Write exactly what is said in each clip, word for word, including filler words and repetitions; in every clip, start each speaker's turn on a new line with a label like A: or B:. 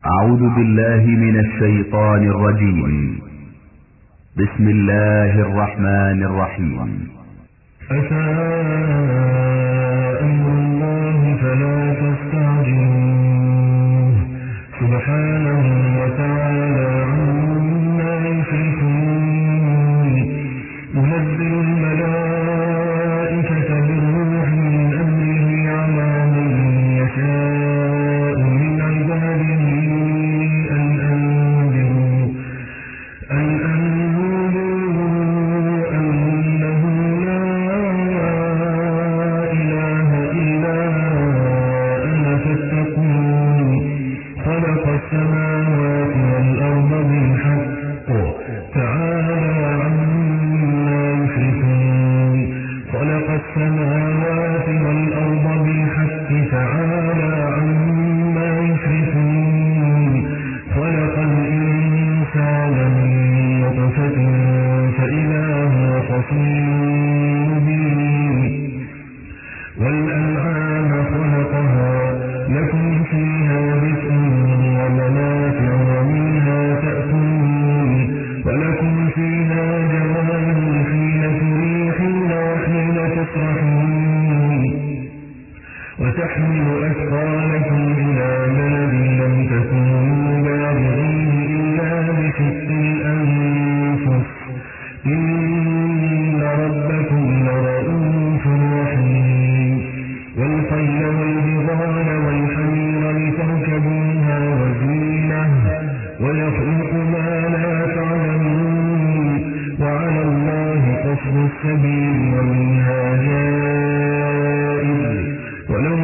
A: أعوذ بالله من الشيطان الرجيم. بسم الله الرحمن الرحيم.
B: أتى أمر الله فلا تستعجلوه سبحانه وتعالى عما يشركون. ينزل الملائكة بالروح من أمره على من يشاء من عباده أن أنذروا أن أنذروا أنه لا إله إلا أنا فاتقون. خلق السماوات والأرض بالحق تعالى عما يشركون. خلق السماوات والأرض بالحق تعالى عما يشركون. خلق الإنسان من نطفة فإذا هو خصيم مبين. والأنعام خلقها لكم فيها دفء ومنافع ومنها تأكلون. ولكم فيها جمال حين تريحون وحين تسرحون. وتحمل أثقالكم إلى بلد لم تكونوا بالغيه إلا بشق الأنفس إن ربكم لرؤوف رحيم. والخيل والبغال والحمير لتركبوها وزينة ويخلق ما لا تعلمون. وعلى الله قصد السبيل ومنها جائر ولو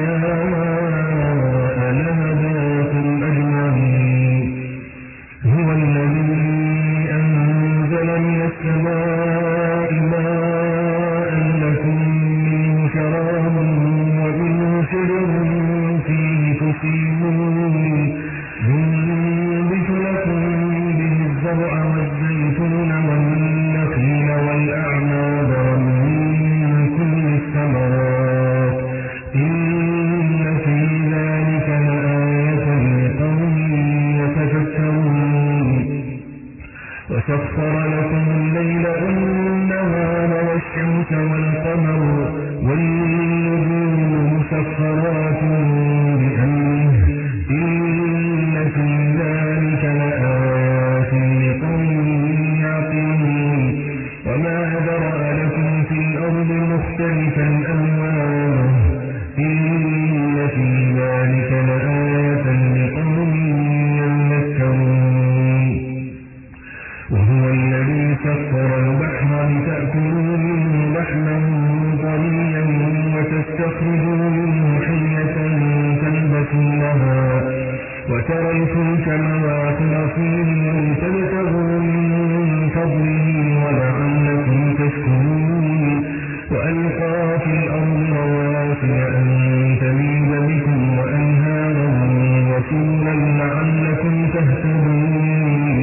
B: شاء لهداكم أجمعين. هو الذي أنزل من السماء ماء لكم منه شراب ومنه شجر فيه تسيمون. ينبت لكم به الزرع والزيتون والنخيل والأعناب ومن كل الثمرات إن في ذلك لآية لقوم يتفكرون. وسخر لكم الليل والنهار والشمس والقمر والنجوم مسخرات بأمره إن في ذلك لآيات لقوم يعقلون. وما ذرأ لكم في الأرض مختلفا ألوانه إن في ذلك لآية لقوم يذكرون. وهو الذي سخر البحر لتأكلوا منه لحما طريا وتستخرجوا منه حية تلبسونها وترى الفلك مواخر فيه ولتبتغوا من فضله ولعلكم تشكرون. وألقى في الأرض رواسي أن تميد بكم وأنهارا وسبلا لعلكم تهتدون.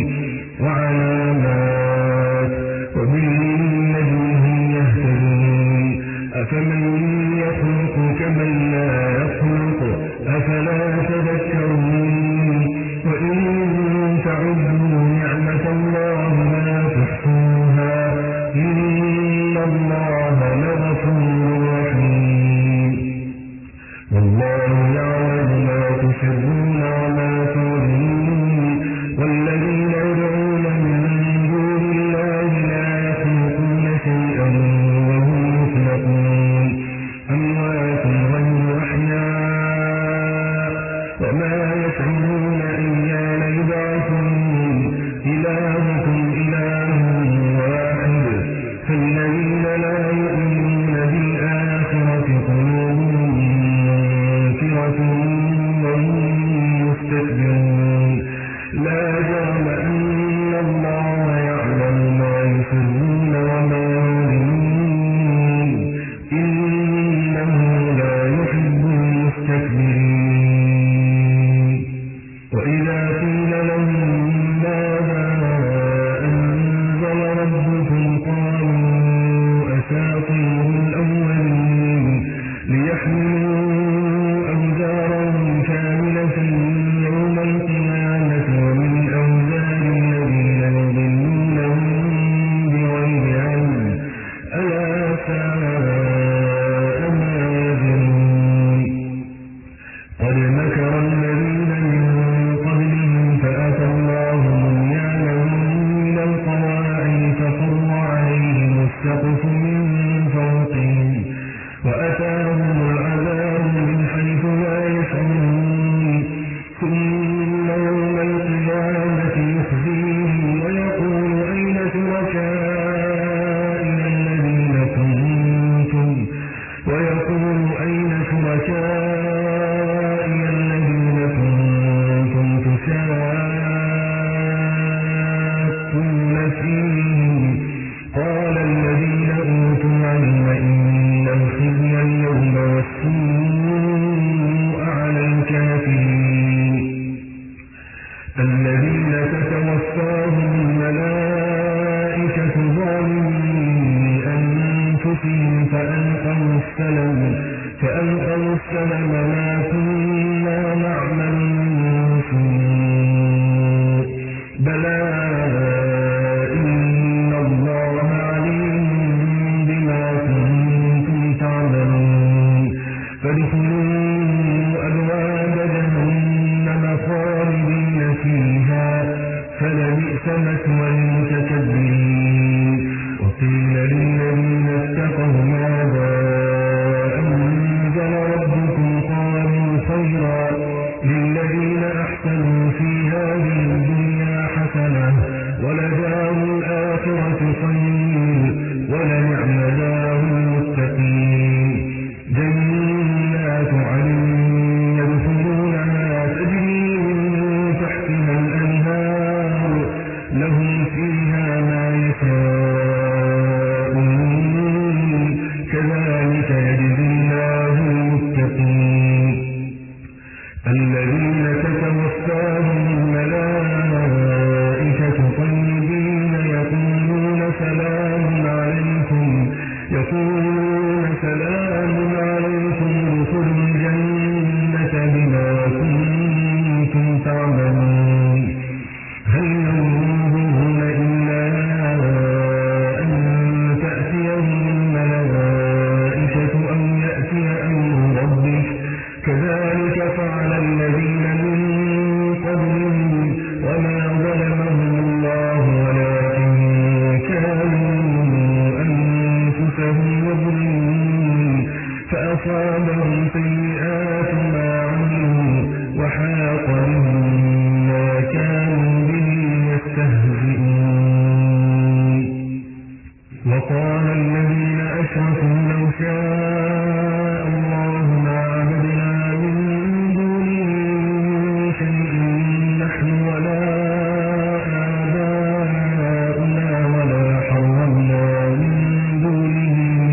B: وعلامات وبالنجم هم يهتدون. أفمن يخلق كمن لا يخلق أفلا تذكرون. وإن تعدوا نعمة الله لا تحصوها إن الله لغفور رحيم. والله يعلم ما تسرون وما تعلنون. والذين يدعون من دون الله لا يخلقون شيئا وهم يخلقون. أموات غير أحياء وما يشعرون أيان يبعثون. إلهكم إله واحد فالذين لا يؤمنون بالآخرة قلوبهم منكرة وهم مستكبرون. لا جرم أن الله يعلم ما يسرون وما يعلنون إنه لا يحب المستكبرين. وإذا قيل لهم ماذا أنزل ربكم قالوا أساطير الأولين ليحملوا أوزارهم كاملة يوم القيامة الذين تتوفاهم الملائكة ظالمي أنفسهم فألقوا السلم فألقوا السلم ما كنا نعمل من سوء بلى إن الله عليم بما كنتم تعملون فادخلوا أبواب جهنم خالدين فيها فلبئس مثوى المتكبرين وقيل للذين اتقوا ماذا أنزل ربكم قالوا خيرا للذين أحسنوا في هذه الدنيا حسنة ولدار الآخرة خير ولنعم دار المتقين جنات عدن يدخلونها تجري من تحتها الأنهار لهم فيها ما يشاءون كذلك يجزي الله المتقين الذين تتوفاهم الملائكة طيبين يقولون سلام عليكم يقولون سلام عليكم ادخلوا الجنة بما كنتم تعملون هل ينظرون إلا أن تأتيهم الملائكة أو يأتي أمر ربك كذلك فعل الذين من قبلهم وما ظلمهم الله ولكن كانوا أنفسهم يظلمون فأصابهم سيئات ما عملوا وحاق بهم ما كانوا به يستهزئون وقال الذين أشركوا لو شاء الله ما عبدنا من دونه شيء نحن ولا آباؤنا ولا حرمنا من دونه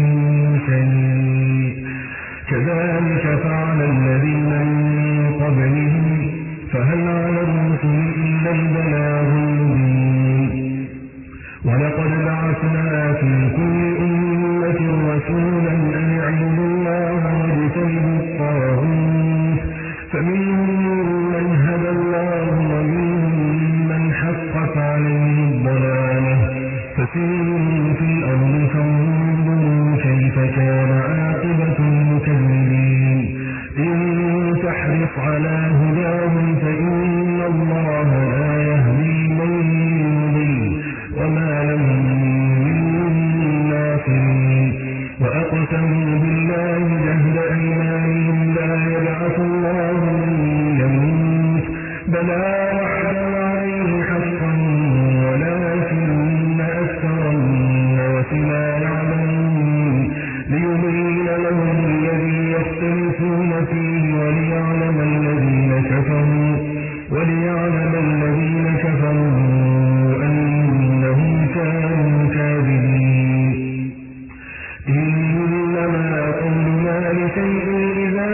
B: شيء كذلك فعل الذين من قبلهم فهل على الرسل إلا البلاغ المبين ولقد بعثنا في كل أمة رسولا أن اعبدوا الله واجتنبوا الطاغوت فمنهم من هدى الله ومنهم من حقت عليه الضلالة فسيروا في الأرض فانظروا كيف كان عاقبة المكذبين إن تحرص على هداهم فإن الله لا يهدي من يضل وما لهم من ناصرين وأقسموا بالله جهد أيمانهم لا يبعث الله من يموت بلى وعدا عليه حقا ولكن أكثر الناس لا يعلمون ليبين لهم الذي يختلفون فيه وليعلم الذين كفروا وليعلم الذين كفروا أنهم كانوا كاذبين إنما قولنا لشيء إذا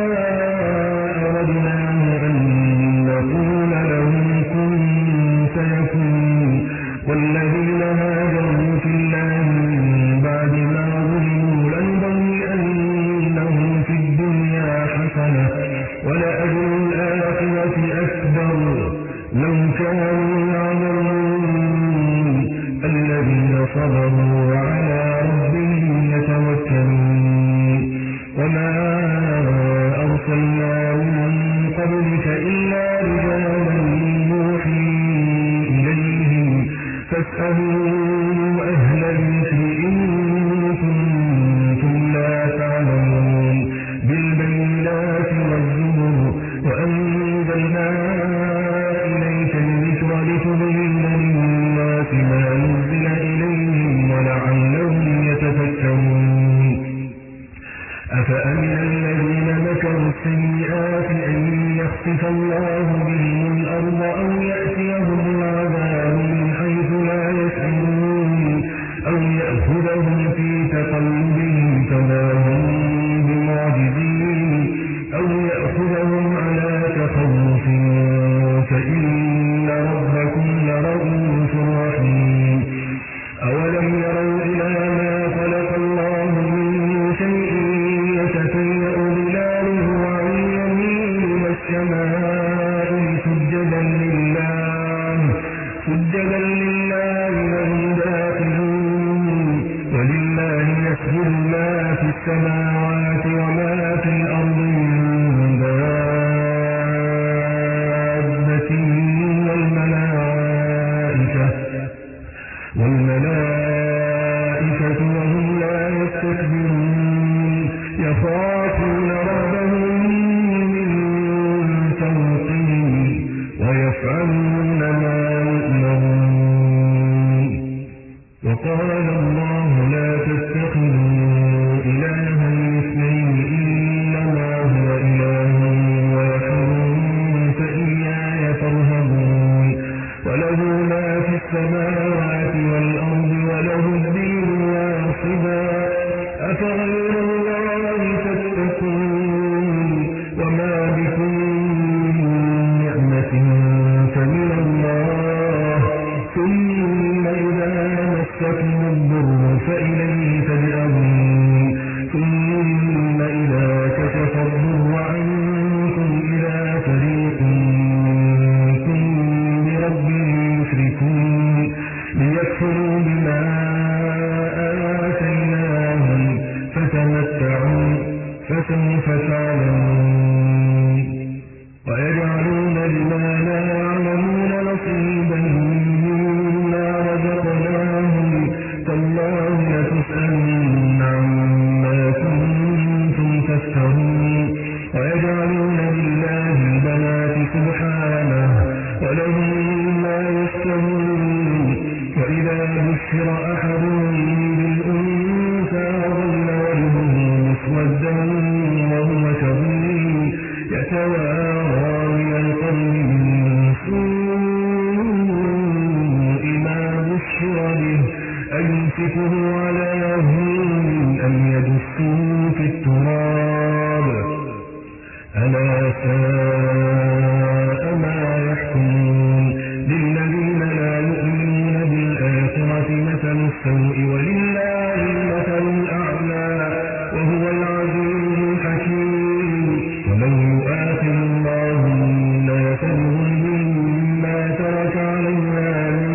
B: أردناه أن نقول له كن فيكون والذين هاجروا في الله من بعد ما ظلموا لنبوئنهم في الدنيا حسنة ولأجر الآخرة أكبر لو كانوا يعلمون الذين صبروا وعلى ربهم يتوكلون وما أرسلنا من قبلك إلا رجالا يوحي إليهم فاسألوا أهل الذكر إن كنتم لا تعلمون بالبينات والزبر وأنزلنا إليك الذكر لتبين للناس ما نزل إليهم ولعلهم يتفكرون أفأمن الذين مكروا السيئات أن يخسف الله بهم ولهم ما يشتهون وإذا بشر أحدهم بالأنثى ظل وجهه مسودا وهو كظيم يتوارى من القوم من سوء ما بشر به أيمسكه على هون أم يدسه في التراب ألا ساء ما يحكمون للذين لا يؤمنون بالآخرة مثل السوء ولله المثل الأعلى وهو العزيز الحكيم ولو يؤاخذ الله الناس بظلمهم ما ترك عليها من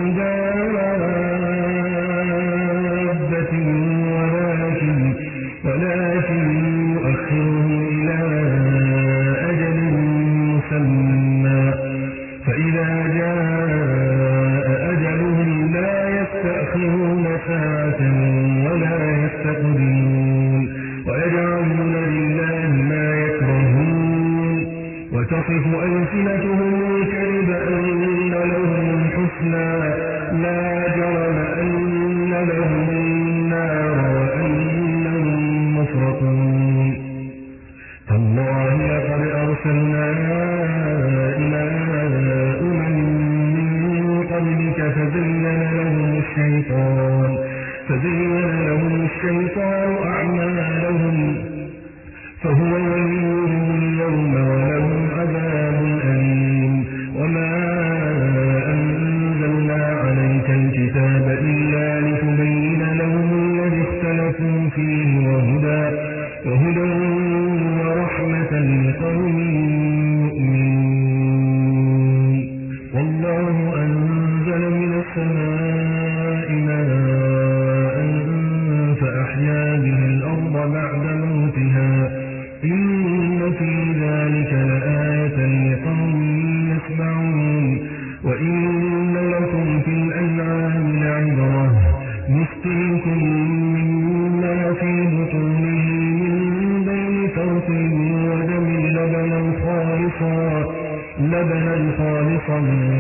B: دابة ولكن ولكن يؤخرهم إلى أجل مسمى فإذا جاء أجلهم لا يستأخرون ساعة ولا يستقدمون ويجعلون لله ما يكرهون وتصف ألسنتهم الكذب أن لهم الحسنى لا جرم أن لهم النار وأنهم مفرطون تالله لقد أرسلنا إلى أمم من قبلك فزين لهم الشيطان فزين لهم الشيطان أعمالهم فهو وليهم اليوم ولهم عذاب أليم وما أنزلنا عليك الكتاب إلا لتبين لهم الذي اختلفوا فيه وهدى وهدى ورحمة لقوم يؤمنون والله أنزل من السماء ماء فأحيا به الأرض بعد موتها إن في ذلك لآية لقوم يسمعون وإن لكم في الأنعام لعبرة نسقيكم مما في بطونه من بين فرث ودم لبنا خالصا لبنا خالصا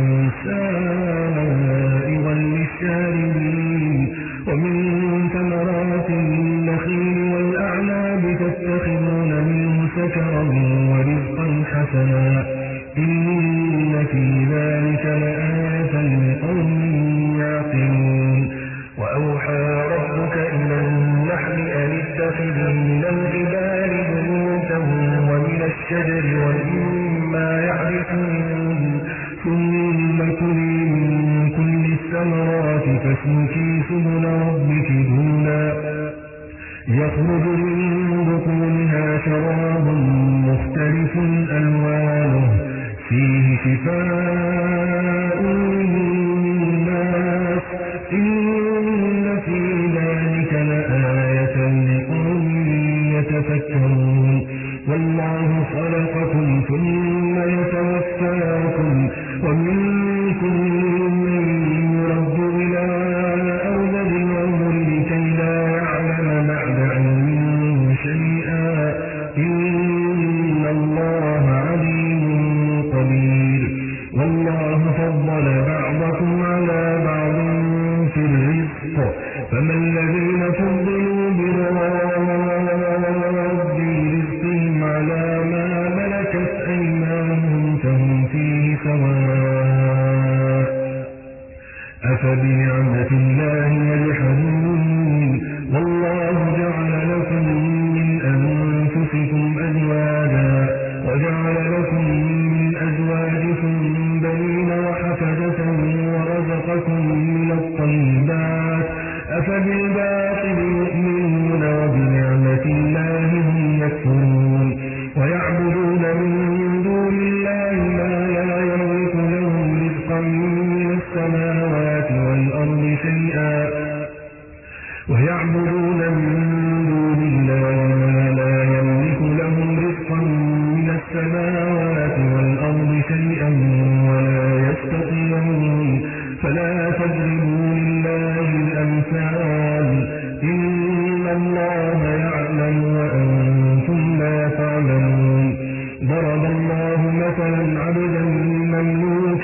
B: سائغا للشاربين ومن ثمرات النخيل والأعناب تتخذون منه سكرا ورزقا حسنا إن في ذلك لآية لقوم يعقلون وأوحى ربك إلى النحل أن اتخذوا من الجبال بيوتا ومن الشجر ومما يعرفون ثم كلي من كل الثمرات فاسلكي سبل ربك ذولا يخرج من بطونها شراب مختلف ألوانه فيه شفاء للناس إن في ذلك لآية لقوم يتفكرون والله خلقكم ثم يتوفاكم ومنكم من يرد إلى أرذل العمر لكي لا يعلم بعد علم شيئا إن الله عليم قدير والله فضل بعضكم على بعض في الرزق فما الذين فضلوا براد رزقهم على ما ملكت أيمانهم فهم فيه سواء أفبنعمة الله يجحدون والله جعل لكم من أنفسكم أزواجا وجعل لكم من أزواجكم بنين وحفدة ورزقكم من الطيبات أفبالباطل يؤمنون وبنعمة الله هم يكفرون ويعبدون من دون الله ما لا يملك لهم رزقا من السماوات والأرض شيئا ويعبدون من دون الله ما لا يملك لهم رزقا من السماوات والأرض شيئا ولا يستطيعون فلا تضربوا لله الأمثال إن الله يعلم وأنتم لا تعلمون ضرب الله مثلا عبدا مملوكا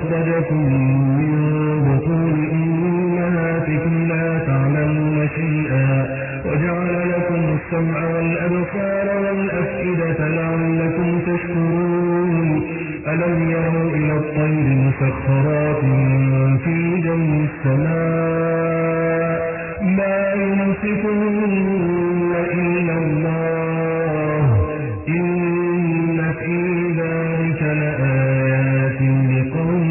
B: أخرجكم من بطون أمهاتكم لا تعلمون شيئا وجعل لكم السمع والأبصار والأفئدة لعلكم تشكرون ألم يروا إلى الطير مسخرات في جو السماء ما يمسكون إلا الله إن في ذلك لآيات لقوم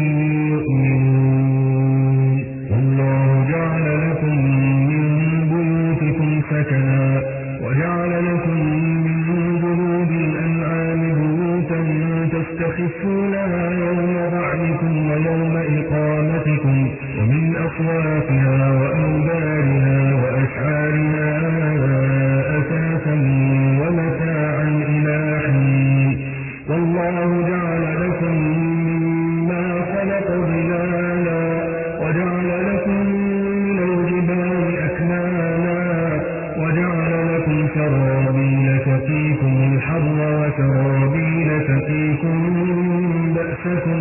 B: يؤمنون والله جعل لكم من بيوتكم سكنا وجعل لكم من جلود الأنعام بيوتا تستخفونها يوم ضعنكم ويوم إقامتكم ومن أصواتها وأوبارها وأشعارها أساسا ومتاعا إلى حين والله جعل لكم مما خلق ظلالا وجعل لكم من الجبال أكنانا وجعل لكم سرابيل تقيكم الحر وسرابيل تقيكم بأسكم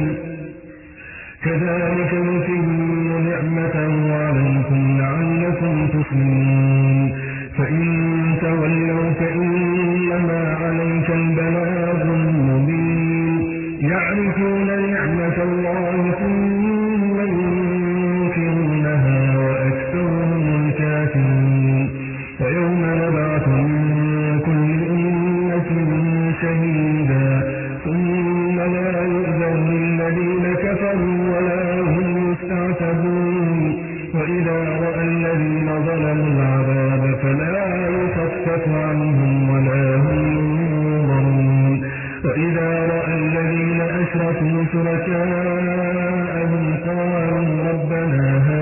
B: كذلك يتم نعمته عليكم لعلكم تسلمون فإن تولوا فإنما عليك البلاغ المبين يعرفون نعمة الله ثم ينكرونها وأكثرهم الكافرون ويوم نبعث من كل أمة شهيدا ثم لا يؤذن للذين كفروا ولا هم يستعتبون وإذا رأى الذين ظلموا العذاب فلا يخفف عنهم ولا هم ينظرون وإذا رأى الذين أشركوا شركاءهم قالوا ربنا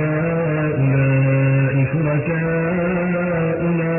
B: هؤلاء شركاؤنا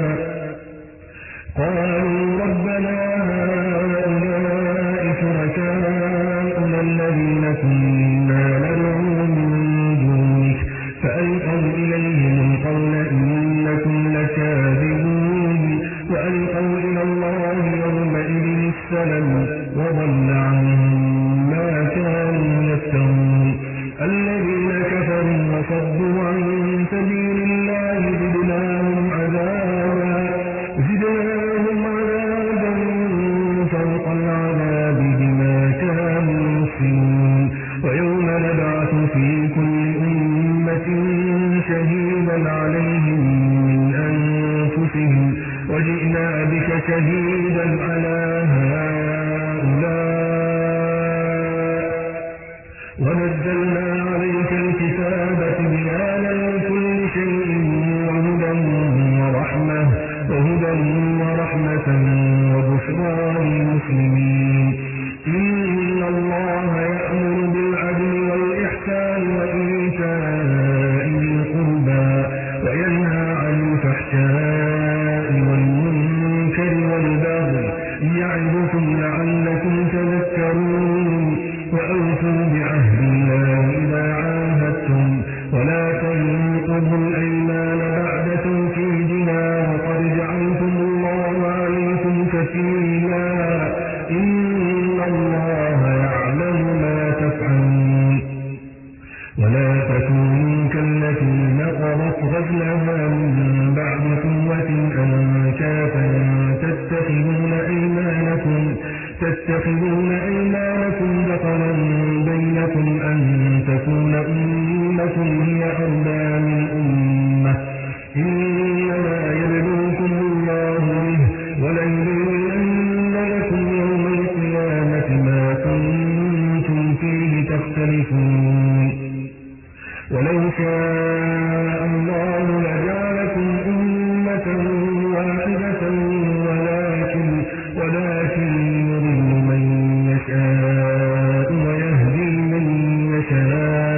B: قالوا ربنا هؤلاء شركاؤنا الذين كنا ندعو من دونك فألقوا إليهم القول إنكم لكاذبون وألقوا إلى الله يومئذ السلم وضل عنهم ما كانوا يفترون الذين كفروا وصدوا عن سبيل الله زدناهم عذابا زدناهم عذابا فوق العذاب بما كانوا يفسدون ويوم نبعث في كل أمة شهيدا عليهم من أنفسهم وجئنا بك شهيدا على هؤلاء ونزلنا عليك الكتاب تبيانا لكل شيء وهدى ورحمة وهدى ورحمة وبشرى للمسلمين إن الله يأمر بالعدل والإحسان وإيتاء ذي القربى وينهى عن الفحشاء والمنكر والبغي يعظكم لعلكم تذكرون وأوفوا بعهد الله إذا عاهدتم ولا تنقضوا الأيمان بعد توكيدها وقد جعلتم الله عليكم كفيلا إن الله يعلم ما تفعلون ولا تكونوا كالتي نقضت غزلها من بعد قوة أنكافا تتخذون أيمانكم تتخذون أيمانكم دخلا بينكم أن تكون أمة هي أربى من أمة إنما يبلوكم الله به وليبين لكم يوم القيامة ما كنتم فيه تختلفون ولو شاء الله لجعلكم أمة واحدة ولكن ولكن يضل من يشاء ويهدي من يشاء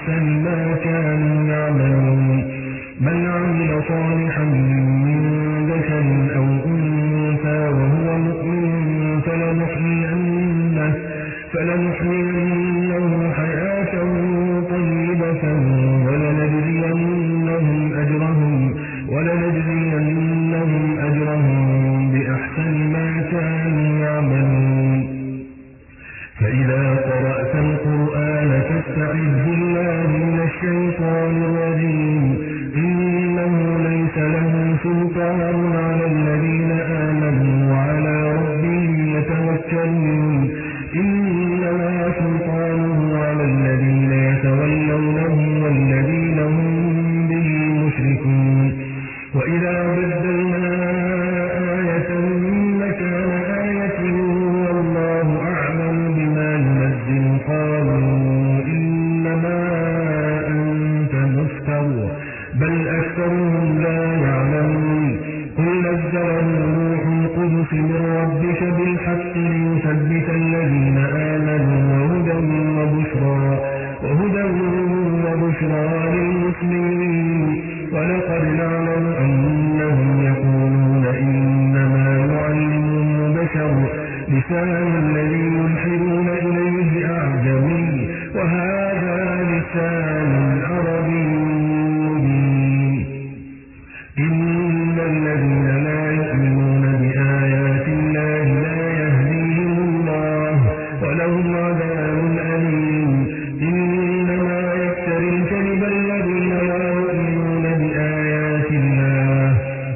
B: بأحسن ما كانوا يعملون من عمل صالحا من ذكر أو أنثى وهو مؤمن فلنحيينه, فلنحيينه حياة طيبة ولنجزينهم أجرهم, ولنجزينهم أجرهم بأحسن ما كانوا يعملون فإذا قرأت القرآن فاستعذ بالله من الشيطان الرجيم إنه ليس له سلطان على الذين آمنوا وعلى ربهم يتوكلون إنما سلطانه على الذين يتولونه والذين هم به مشركون وإذا بدلنا آية مكان آية والله أعلم بما ينزل قالوا إنما أنت مفتر بل أكثرهم لا يعلمون قل نزله روح القدس من ربك بالحق ليثبت الذين آمنوا وهدى وبشرى, وهدى وبشرى للمسلمين ولقد نعلم أنهم يقولون إنما يعلمه بشر لسان الذي يلحدون إليه أعجمي وهذا لسان عربي مبين إن الذين لا يؤمنون بآيات الله لا يهديهم الله ولهم عذاب أليم إنما يفتري الكذب الذين لا يؤمنون بآيات الله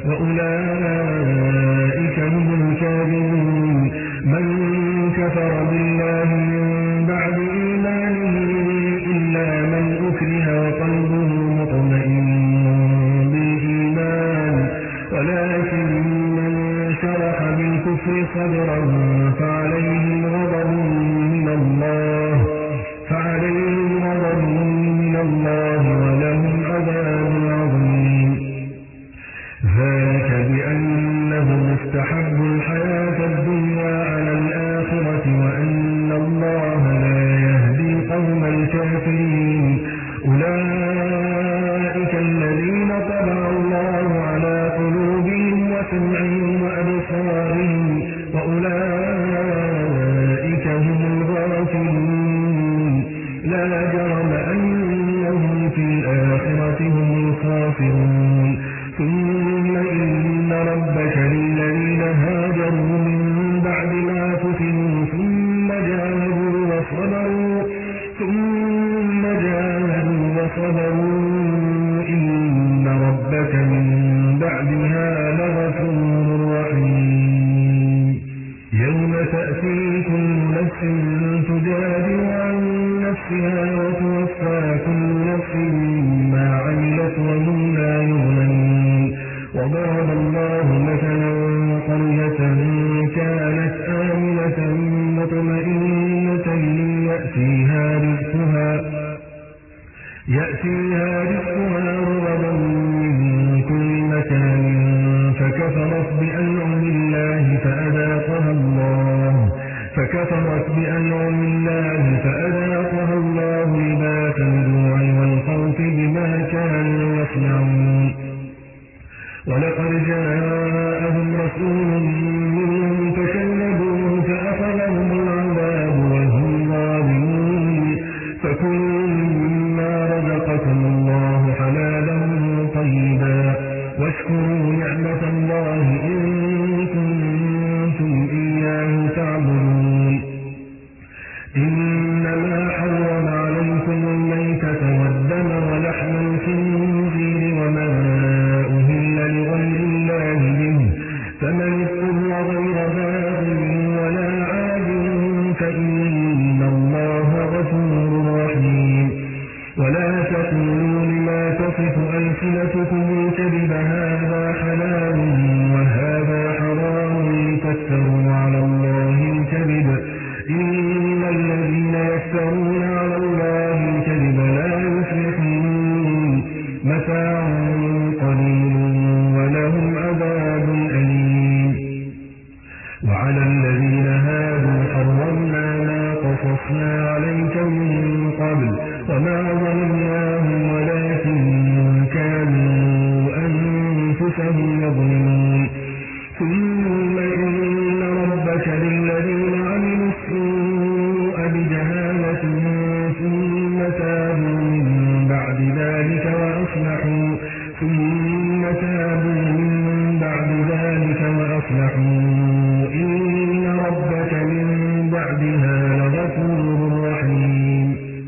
B: وأولئك هم الكاذبون من كفر بالله من بعد إيمانه إلا من أكره وقلبه مطمئن بالإيمان ولكن من شرح بالكفر صدرا فعليهم غضب من الله فعليهم غضب من الله ولهم عذاب عظيم ذلك بأنهم استحبوا الحياة الدنيا على الآخرة وأن الله لا يهدي القوم الكافرين أولئك الذين طبع الله على قلوبهم وسمعهم وأبصارهم وأولئك هم الغافلون لا جرم أنهم في الآخرة هم الخاسرون ثم إن ربك للذين هاجروا من بعد ما فتنوا ثم جاهدوا وصبروا ثم جاهدوا وصبروا إن ربك من بعدها لغفور رحيم يوم تأتي كل نفس تجادل عن نفسها وتوفى كل نفس ما عملت وهم لا يظلمون وضرب الله مثلا قرية كانت آمنة مطمئنة يأتيها رزقها يأتيها رزقها رغدا من كل مكان فكفرت بأنعم الله فأذاقها الله فكفرت بأنعم الله فأذاقها الله لباس الجوع والخوف بما كانوا يصنعون ولقد جاءهم رسول منهم فكذبوه فأخذهم العذاب وهم ظالمون فكلوا مما رزقكم الله حلالا طيبا واشكروا نعمة الله إن كنتم إياه تعبدون إنما حرم عليكم الميتة والدم ولحم الخنزير وما أهل لغير الله به فمن اضطر غير باغ ولا عاد فإن الله غفور رحيم ولا تقولوا لما تصف ألسنتكم الكذب هذا حلال وهذا حرام تفتروا على الله الكذب إن الذين يفترون على الله الكذب لا يفلحون متاع قليل ولهم عذاب أليم وعلى الذين هادوا حرمنا ما قصصنا عليك من قبل وما ظلمنا وأصلحوا ثم تابوا من بعد ذلك وأصلحوا إن ربك من بعدها لغفور رحيم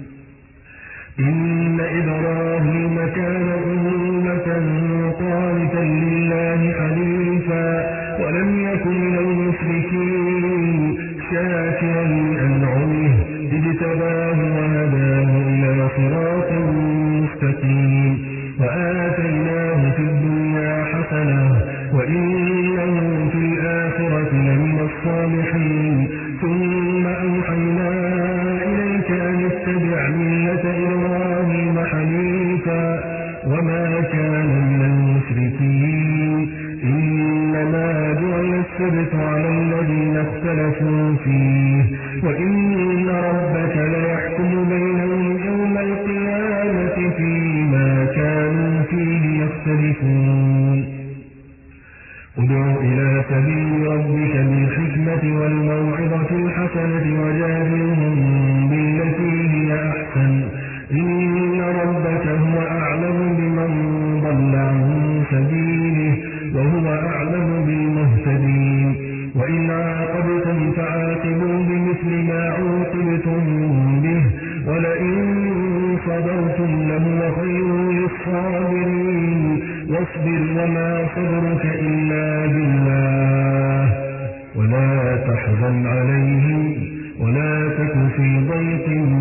B: إن إبراهيم كان أمة قانتا لله حنيفا ولم يكن من المشركين شاكرا لأنعمه اجتباه وهداه إلى صراط مستقيم وآتيناه في الدنيا حسنة وإنه في الآخرة لمن الصالحين ثم أوحينا إليك أن اتبع ملة إبراهيم حنيفا وما كان من المشركين إنما جعل السبت على الذين اختلفوا فيه وإن ربك ليحكم بينهم يوم القيامة فيما كانوا فيه يختلفون ادع إلى سبيل ربك بالحكمة والموعظة الحسنة وجادلهم بالتي هي أحسن إن ربك هو أعلم بمن ضل عن سبيله وهو أعلم بالمهتدين وإن عاقبتم فعاقبوا بمثل ما عوقبتم به ولئن صبرتم لهو خير للصابرين واصبر وما صبرك إلا بالله ولا تحزن عليهم ولا تك في ضيق